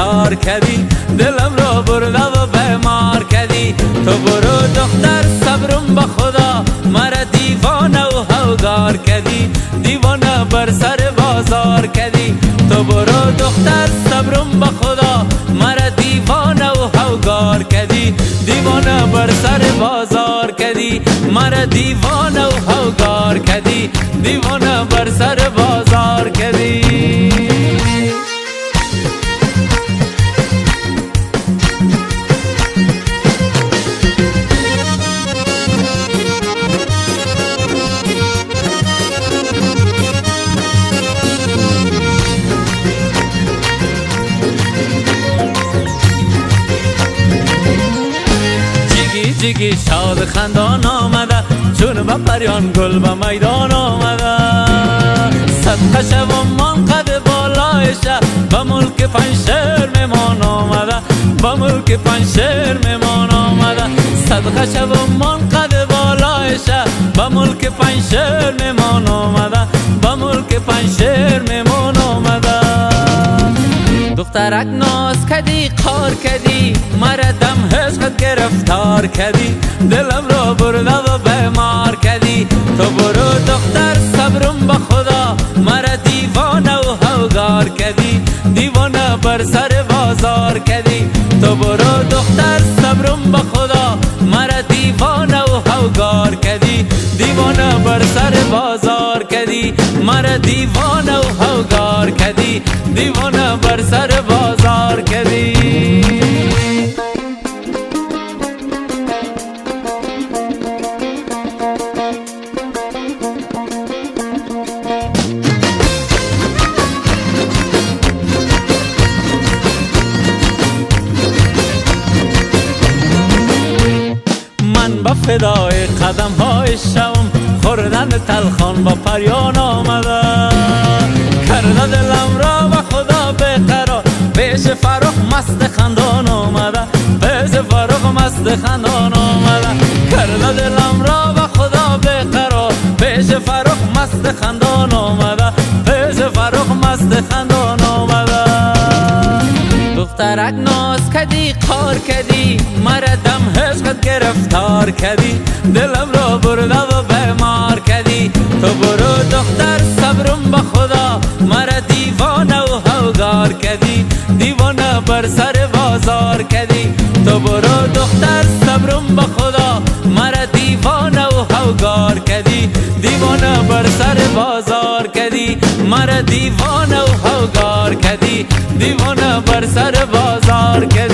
گرفتار کردی، دلم را برده و بیمار کردی. تو برو دختر صبرم به خدا، مرا دیوانه و هوگار کردی، دیوانه بر سر بازار کردی. تو برو دختر صبرم به خدا، مرا دیوانه و هوگار کردی، دیوانه بر سر بازار کردی. مرا دیوانه و هوگار کردی، دیوانه بر سر بازار کردی. جیگی شاد خندان آمده، چون به پریان گل به میدان آمده. صدقه شوم قد بالایشه، به ملک پنشیر میمان آمده، به ملک پنشیر میمان آمده. صدقه شوم قد بالایشه، به ملک پنشیر میمان آمده، به ملک پنشیر میمان آمده. دخترک ناز کدی قار کدی، مرا دم عشقت گرفتار کدی، دلم را برده و بیمار کدی. تو برو دختر صبرم به خدا، مرا دیوانه و هوگار کدی، دیوانه بر سر بازار کدی. تو برو دختر صبرم به خدا، مرا دیوانه و هوگار کدی، دیوانه بر سر بازار کدی. مرا دیوانه و هوگار کدی، دیوانه بر سر بازار کدی. من به فدای قدم های شوم، خوردن تلخان با پریان آمده. کرده دلم را به خدا بقرار، پیش فرخ مست خندان آمده، پیش فرخ مست خندان آمده. کرده دلم را به خدا بقرار، پیش فرخ مست خندان آمده، پیش فرخ مست خندان آمده. دخترک ناز کدی قار کدی، مرا دم عشقت گرفتار کدی، دلم را برده و بیمار کدی. تو برو دختر صبرم به خدا، مرا دیوانه و هوگار کدی، دیوانه بر سر بازار کدی. تو برو دختر صبرم به خدا، مرا دیوانه و هوگار کدی، دیوانه بر سر بازار کدی. مرا دیوانه و هوگار کدی، دیوانه بر سر بازار کدی.